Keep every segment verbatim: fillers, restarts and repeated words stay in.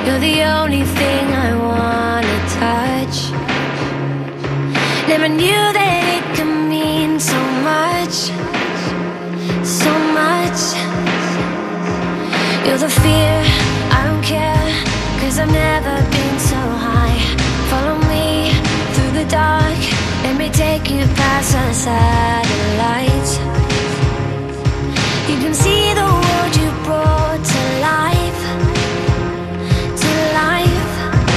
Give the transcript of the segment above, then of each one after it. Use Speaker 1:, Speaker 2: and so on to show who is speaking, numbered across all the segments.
Speaker 1: You're the only thing I wanna touch. Never knew that it could mean so much, so much. You're the fear, I don't care, cause I've never been so high. Follow me through the dark, let me take you past the satellites. You can see the world you brought to life, to life.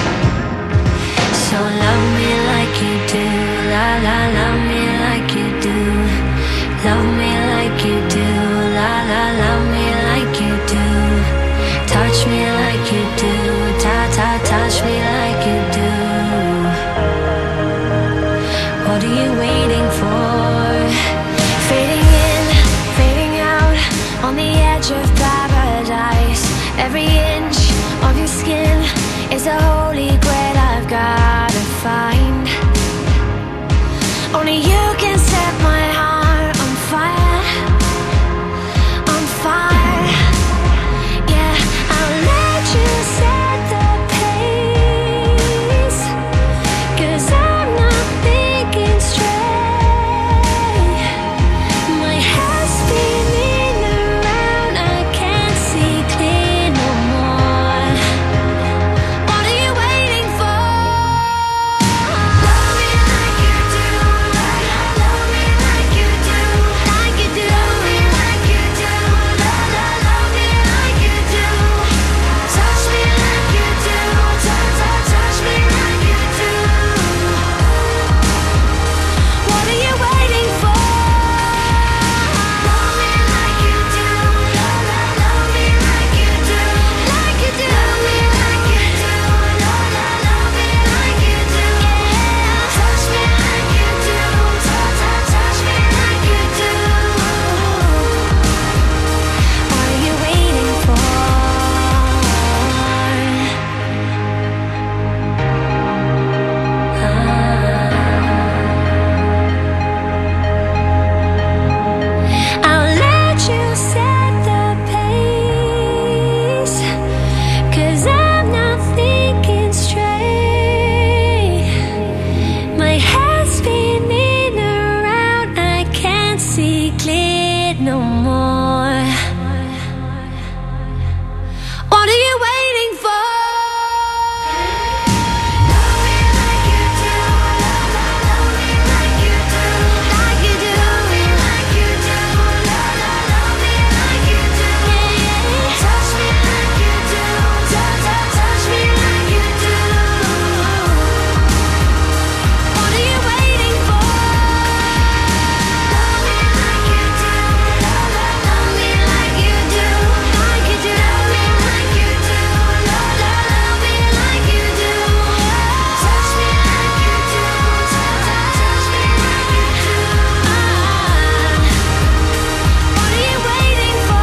Speaker 1: So love me like you do, la la, love me like you do. Love me like you do, la la, love me like you do. Touch me like you do, ta ta, touch me like you do. What are you waiting for? Fading in, fading out, on the edge of paradise. Every inch of your skin is a holy grail I've gotta find. Only you can set my heart on fire, on fire. Yeah, I'll let you set the pace, cause I'm not thinking straight. My head's spinning around, I can't see clear no more. What are you waiting for? Love me like you do, love me like you do, like you do. Love me like you do, love, love, love me like you do. Touch me like you do, touch, touch, touch me like you do. What are you waiting for? Love me like you do, love, love, love me like you do, like you do. Love me like you do, love, love, love me like you do. Yeah, touch me like you do, touch, touch, touch me like you do. What are you waiting for? I'll let you set the pace, cause I'm not thinking straight. My head's spinning around, I can't see clear no more. What are you waiting for? Love me like you do, love, love, love me like you do, like you do. Love me like you do, love, love, love me like you do. Yeah, touch me like you do, touch, touch, touch me like you do. What are you waiting for? Love me like you do, love, love, love me like you do, like you do. Love me like you do, love, love, love me like you do. Touch me like you do, touch, touch, touch me like you do. What are you waiting for?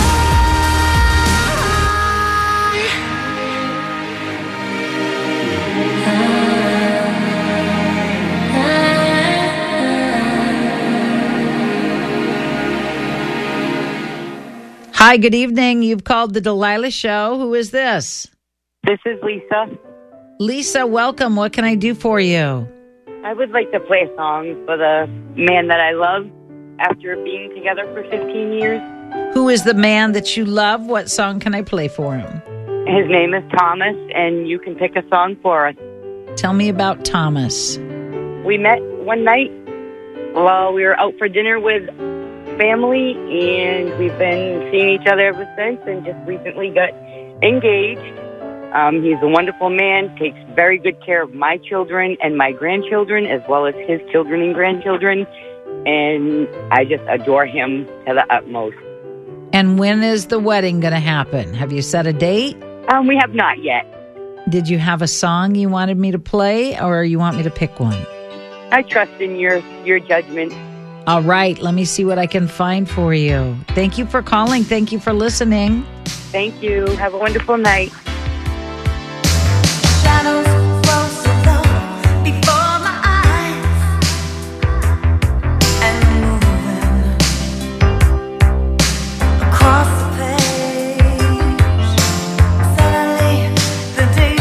Speaker 2: Hi, good evening. You've called the Delilah Show. Who is this?
Speaker 3: This is Lisa.
Speaker 2: Lisa, welcome. What can I do for you?
Speaker 3: I would like to play a song for the man that I love after being together for fifteen years.
Speaker 2: Who is the man that you love? What song can I play for him?
Speaker 3: His name is Thomas, and you can pick a song for us.
Speaker 2: Tell me about Thomas.
Speaker 3: We met one night while we were out for dinner with family, and we've been seeing each other ever since, and just recently got engaged. Um, he's a wonderful man, takes very good care of my children and my grandchildren, as well as his children and grandchildren, and I just adore him to the utmost.
Speaker 2: And when is the wedding going to happen? Have you set a date?
Speaker 3: Um, we have not yet.
Speaker 2: Did you have a song you wanted me to play, or you want me to pick one?
Speaker 3: I trust in your, your judgment.
Speaker 2: All right, let me see what I can find for you. Thank you for calling. Thank you for listening.
Speaker 3: Thank you. Have a wonderful night.
Speaker 1: Shadows fall so low before my eyes, and moving across the page. Suddenly, the day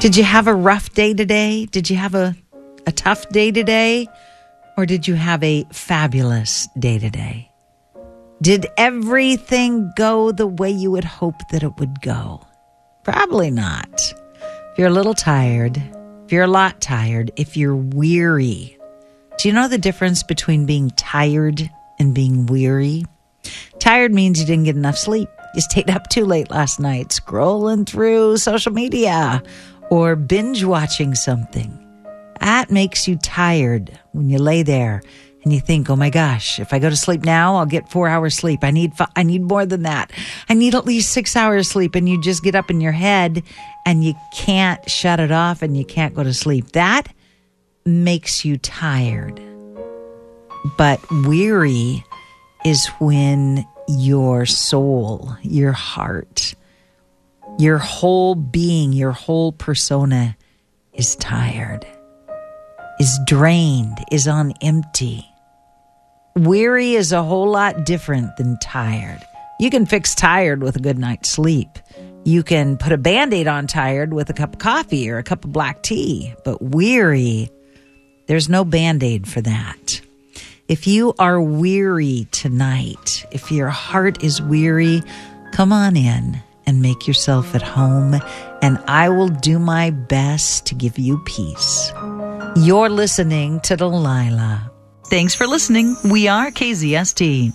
Speaker 2: Did you have a rough day today? Did you have a, a tough day today? Or did you have a fabulous day today? Did everything go the way you would hope that it would go? Probably not. If you're a little tired, if you're a lot tired, if you're weary. Do you know the difference between being tired and being weary? Tired means you didn't get enough sleep. You stayed up too late last night, scrolling through social media or binge watching something. That makes you tired when you lay there and you think, oh my gosh, if I go to sleep now, I'll get four hours sleep. I need, I need more than that. I need at least six hours sleep. And you just get up in your head and you can't shut it off and you can't go to sleep. That makes you tired. But weary is when your soul, your heart, your whole being, your whole persona is tired, is drained, is on empty. Weary is a whole lot different than tired. You can fix tired with a good night's sleep. You can put a Band-Aid on tired with a cup of coffee or a cup of black tea. But weary, there's no Band-Aid for that. If you are weary tonight, if your heart is weary, come on in and make yourself at home, and I will do my best to give you peace. You're listening to Delilah. Thanks for listening. We are K Z S T.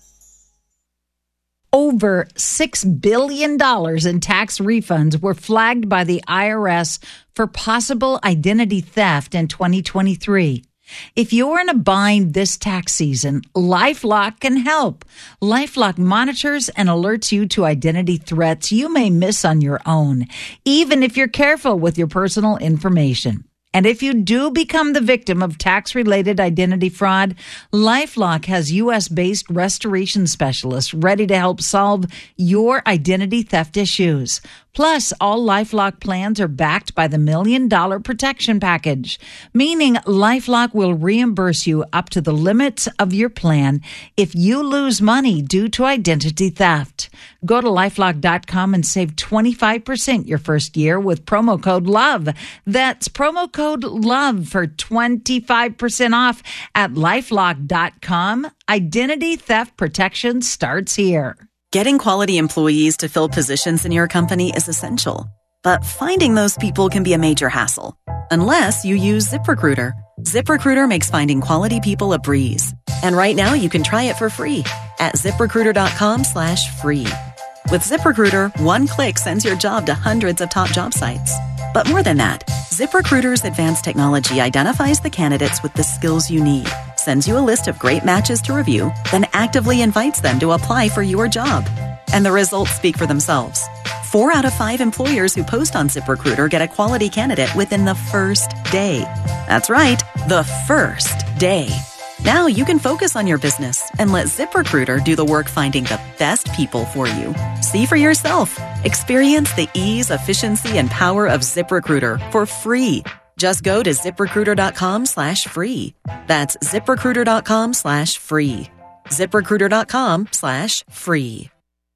Speaker 2: Over six billion dollars in tax refunds were flagged by the I R S for possible identity theft in twenty twenty-three. If you're in a bind this tax season, LifeLock can help. LifeLock monitors and alerts you to identity threats you may miss on your own, even if you're careful with your personal information. And if you do become the victim of tax-related identity fraud, LifeLock has U S-based restoration specialists ready to help solve your identity theft issues. Plus, all LifeLock plans are backed by the Million Dollar Protection Package, meaning LifeLock will reimburse you up to the limits of your plan if you lose money due to identity theft. Go to LifeLock dot com and save twenty-five percent your first year with promo code LOVE. That's promo code LOVE for twenty-five percent off at LifeLock dot com. Identity theft protection starts here.
Speaker 4: Getting quality employees to fill positions in your company is essential, but finding those people can be a major hassle, unless you use ZipRecruiter. ZipRecruiter makes finding quality people a breeze. And right now you can try it for free at ZipRecruiter.com slash free. With ZipRecruiter, one click sends your job to hundreds of top job sites. But more than that, ZipRecruiter's advanced technology identifies the candidates with the skills you need, sends you a list of great matches to review, then actively invites them to apply for your job. And the results speak for themselves. Four out of five employers who post on ZipRecruiter get a quality candidate within the first day. That's right, the first day. Now you can focus on your business and let ZipRecruiter do the work finding the best people for you. See for yourself. Experience the ease, efficiency, and power of ZipRecruiter for free. Just go to ZipRecruiter.com slash free. That's ZipRecruiter.com slash free. ZipRecruiter.com slash free.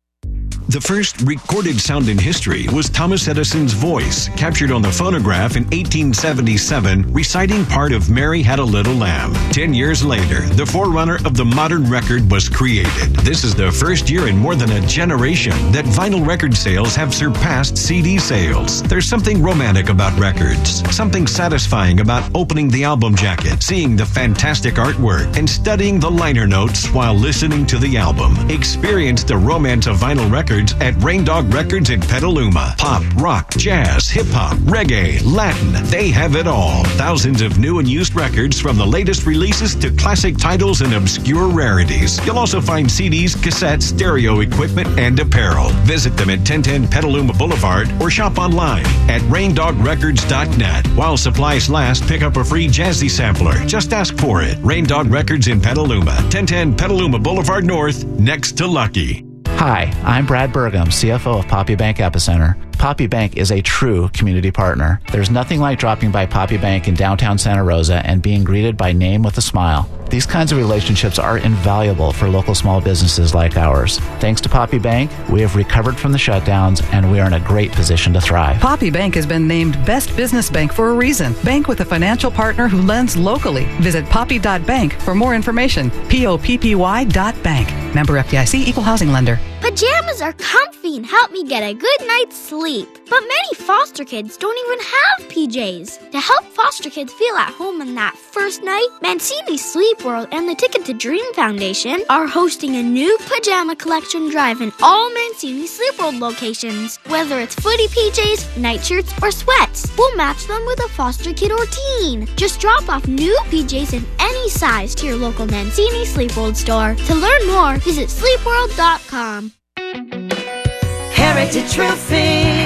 Speaker 5: The first recorded sound in history was Thomas Edison's voice, captured on the phonograph in eighteen seventy-seven, reciting part of Mary Had a Little Lamb. Ten years later, the forerunner of the modern record was created. This is the first year in more than a generation that vinyl record sales have surpassed C D sales. There's something romantic about records, something satisfying about opening the album jacket, seeing the fantastic artwork, and studying the liner notes while listening to the album. Experience the romance of vinyl records at Rain Dog Records in Petaluma. Pop, rock, jazz, hip-hop, reggae, Latin, they have it all. Thousands of new and used records, from the latest releases to classic titles and obscure rarities. You'll also find C Ds, cassettes, stereo equipment, and apparel. Visit them at ten ten Petaluma Boulevard or shop online at rain dog records dot net. While supplies last, pick up a free Jazzy sampler. Just ask for it. Rain Dog Records in Petaluma, ten ten Petaluma Boulevard North, next to Lucky.
Speaker 6: Hi, I'm Brad Burgum, C F O of Poppy Bank Epicenter. Poppy Bank is a true community partner. There's nothing like dropping by Poppy Bank in downtown Santa Rosa and being greeted by name with a smile. These kinds of relationships are invaluable for local small businesses like ours. Thanks to Poppy Bank, we have recovered from the shutdowns and we are in a great position to thrive.
Speaker 7: Poppy Bank has been named Best Business Bank for a reason. Bank with a financial partner who lends locally. Visit poppy dot bank for more information. P O P P Y dot bank. Member F D I C, Equal Housing Lender.
Speaker 8: Pajamas are comfy and help me get a good night's sleep. But many foster kids don't even have P Js. To help foster kids feel at home on that first night, Mancini Sleep World and the Ticket to Dream Foundation are hosting a new pajama collection drive in all Mancini Sleep World locations. Whether it's footy P Js, nightshirts, or sweats, we'll match them with a foster kid or teen. Just drop off new P Js in any size to your local Mancini Sleep World store. To learn more, visit sleep world dot com.
Speaker 9: Heritage Roofing,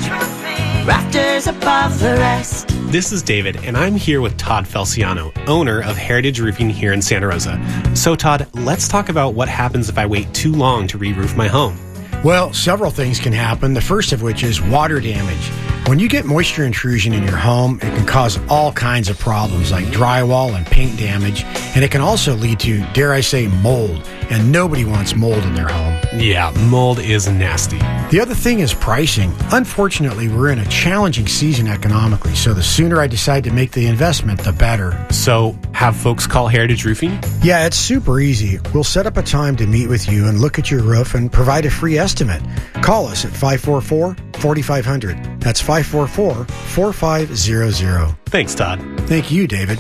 Speaker 9: rafters above the rest.
Speaker 10: This is David, and I'm here with Todd Felciano, owner of Heritage Roofing here in Santa Rosa. So, Todd, let's talk about what happens if I wait too long to re-roof my home.
Speaker 11: Well, several things can happen, the first of which is water damage. When you get moisture intrusion in your home, it can cause all kinds of problems like drywall and paint damage, and it can also lead to, dare I say, mold, and nobody wants mold in their home.
Speaker 10: Yeah, mold is nasty.
Speaker 11: The other thing is pricing. Unfortunately, we're in a challenging season economically, so the sooner I decide to make the investment, the better.
Speaker 10: So, have folks call Heritage Roofing?
Speaker 11: Yeah, it's super easy. We'll set up a time to meet with you and look at your roof and provide a free estimate. Call us at five four four, four five zero zero. That's five four four, four five zero zero.
Speaker 10: Thanks, Todd.
Speaker 11: Thank you, David.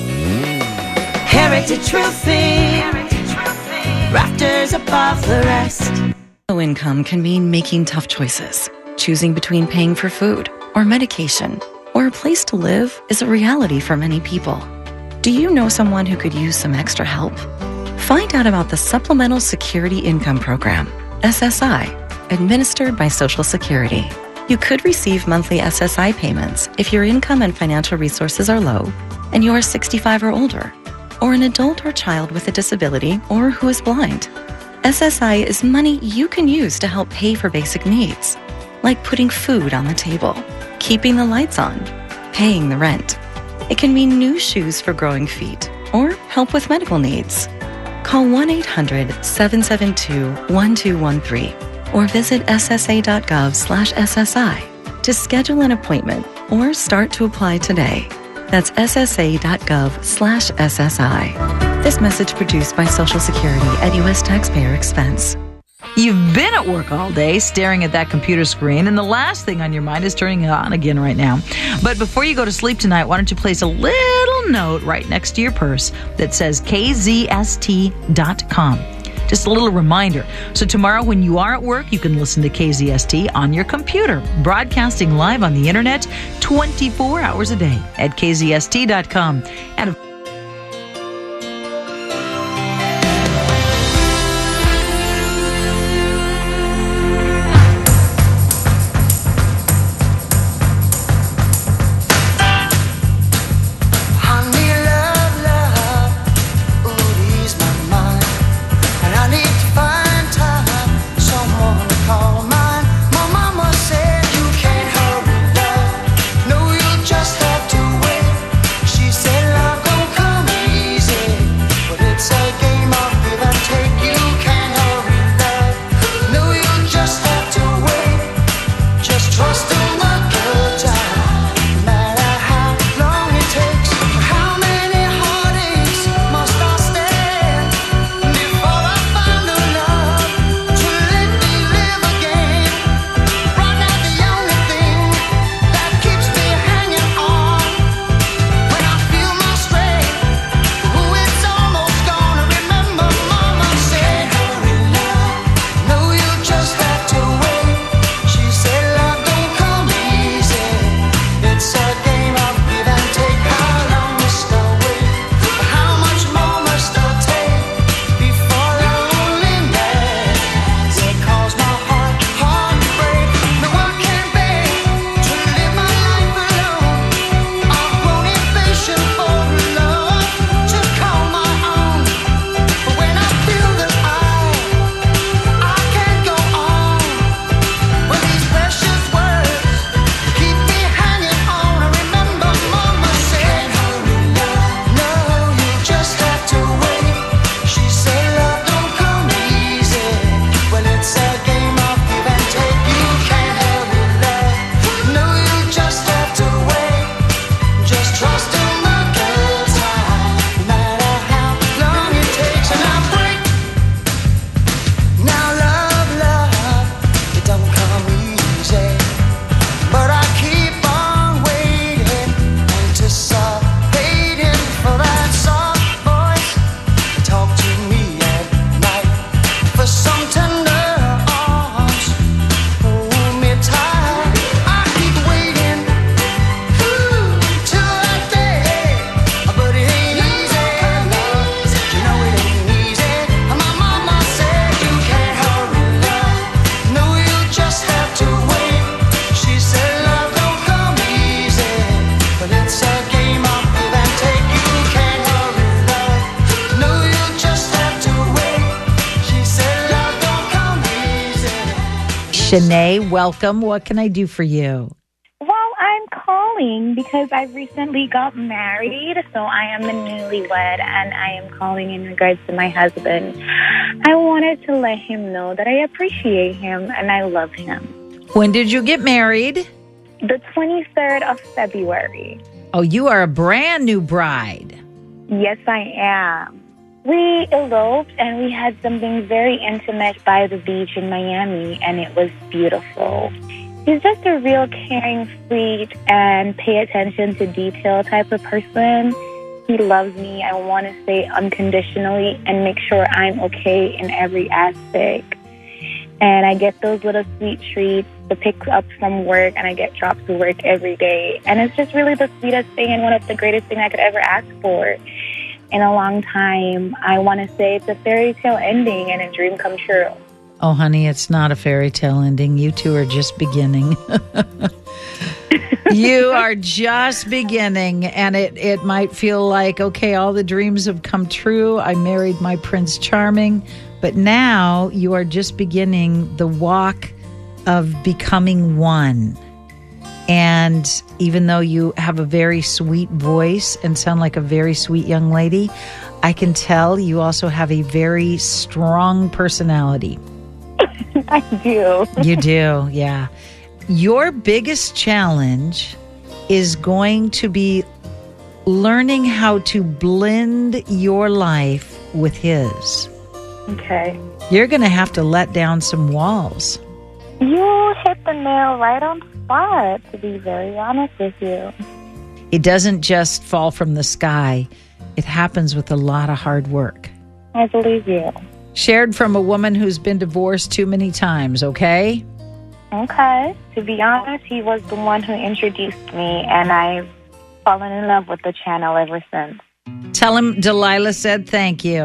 Speaker 9: Heritage Roofing, rafters above the rest.
Speaker 4: Low income can mean making tough choices. Choosing between paying for food or medication or a place to live is a reality for many people. Do you know someone who could use some extra help? Find out about the Supplemental Security Income Program, S S I, administered by Social Security. You could receive monthly S S I payments if your income and financial resources are low and you are sixty-five or older, or an adult or child with a disability or who is blind. S S I is money you can use to help pay for basic needs, like putting food on the table, keeping the lights on, paying the rent. It can mean new shoes for growing feet or help with medical needs. Call one eight hundred, seven seven two, one two one three or visit S S A dot gov slash S S I to schedule an appointment or start to apply today. That's S S A dot gov slash S S I. This message produced by Social Security at U S taxpayer expense.
Speaker 2: You've been at work all day staring at that computer screen, and the last thing on your mind is turning it on again right now. But before you go to sleep tonight, why don't you place a little note right next to your purse that says K Z S T dot com. Just a little reminder. So tomorrow when you are at work, you can listen to K Z S T on your computer, broadcasting live on the internet twenty-four hours a day at K Z S T dot com. And
Speaker 9: Just have to wait. She said, love, go
Speaker 2: Shanae, welcome. What can I do for you?
Speaker 12: Well, I'm calling because I recently got married, so I am the newlywed, and I am calling in regards to my husband. I wanted to let him know that I appreciate him and I love him.
Speaker 2: When did you get married?
Speaker 12: The twenty-third of February.
Speaker 2: Oh, you are a brand new bride.
Speaker 12: Yes, I am. We eloped and we had something very intimate by the beach in Miami, and it was beautiful. He's just a real caring, sweet, and pay attention to detail type of person. He loves me, I want to say, unconditionally and make sure I'm okay in every aspect. And I get those little sweet treats, the picks up from work, and I get dropped to work every day. And it's just really the sweetest thing and one of the greatest things I could ever ask for in a long time. I want to say it's a fairy tale ending and a dream come true.
Speaker 2: Oh, honey, it's not a fairy tale ending. You two are just beginning. You are just beginning, and it, it might feel like, okay, all the dreams have come true. I married my Prince Charming, but now you are just beginning the walk of becoming one. And even though you have a very sweet voice and sound like a very sweet young lady, I can tell you also have a very strong personality.
Speaker 12: I do.
Speaker 2: You do, yeah. Your biggest challenge is going to be learning how to blend your life with his.
Speaker 12: Okay.
Speaker 2: You're going to have to let down some walls.
Speaker 12: You hit the nail right on spot, to be very honest with you.
Speaker 2: It doesn't just fall from the sky. It happens with a lot of hard work.
Speaker 12: I believe you.
Speaker 2: Shared from a woman who's been divorced too many times, okay?
Speaker 12: Okay. To be honest, he was the one who introduced me, and I've fallen in love with the channel ever since.
Speaker 2: Tell him Delilah said thank you.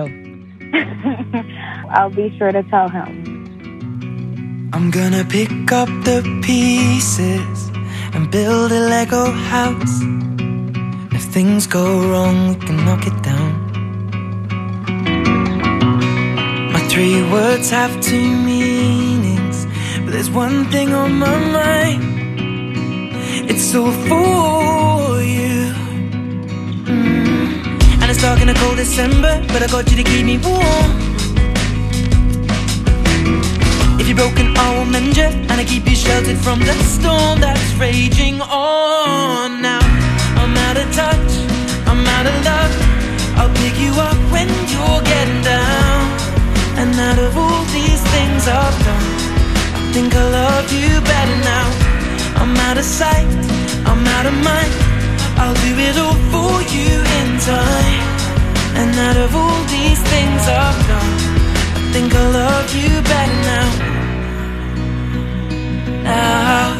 Speaker 12: I'll be sure to tell him.
Speaker 9: I'm gonna pick up the pieces and build a Lego house. If things go wrong, we can knock it down. My three words have two meanings, but there's one thing on my mind. It's all for you. mm. And it's dark in a cold December, but I got you to keep me warm. If you're broken, I will mend you, and I keep you sheltered from the storm that's raging on. Now I'm out of touch, I'm out of love. I'll pick you up when you're getting down. And out of all these things I've done, I think I love you better now. I'm out of sight, I'm out of mind. I'll do it all for you in time. And out of all these things I've done, I think I love you better now. Now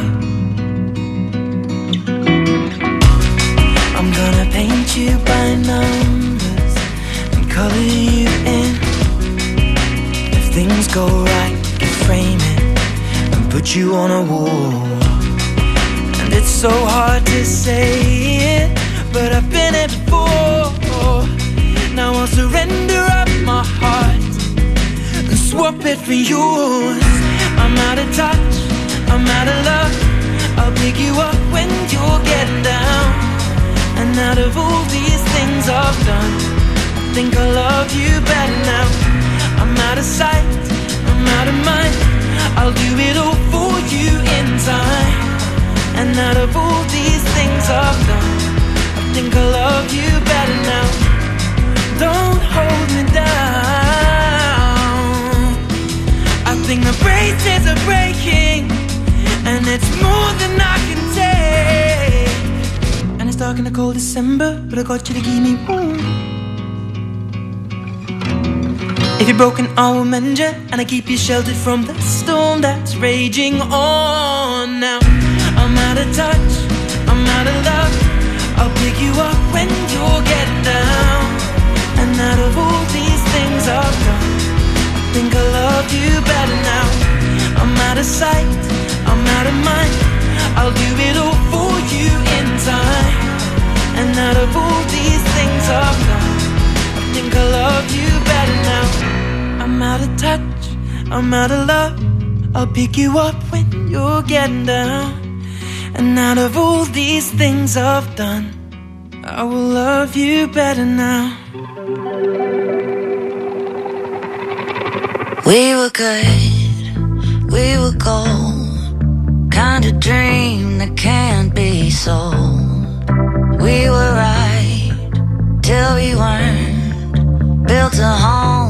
Speaker 9: I'm gonna paint you by numbers and color you in. If things go right, we can frame it and put you on a wall. And it's so hard to say it, but I've been it before. Now I'll surrender up my heart and swap it for yours. I'm out of touch, I'm out of love. I'll pick you up when you're getting down. And out of all these things I've done, I think I love you better now. I'm out of sight, I'm out of mind. I'll do it all for you in time. And out of all these things I've done, I think I love you better now. Don't hold me down. I think the braces are breaking, and it's more than I can take. And it's dark in the cold December, but I got you to keep me warm. If you're broken, I will mend you, and I keep you sheltered from the storm that's raging on. Now I'm out of touch, I'm out of love. I'll pick you up when you're getting down. And out of all these things I've done, I think I love you better now. I'm out of sight, I'm out of mind. I'll do it all for you in time. And out of all these things I've done, I think I love you better now. I'm out of touch, I'm out of love. I'll pick you up when you're getting down. And out of all these things I've done, I will love you better now.
Speaker 13: We were good, we were gold, kind of dream that can't be sold. We were right till we weren't, built a home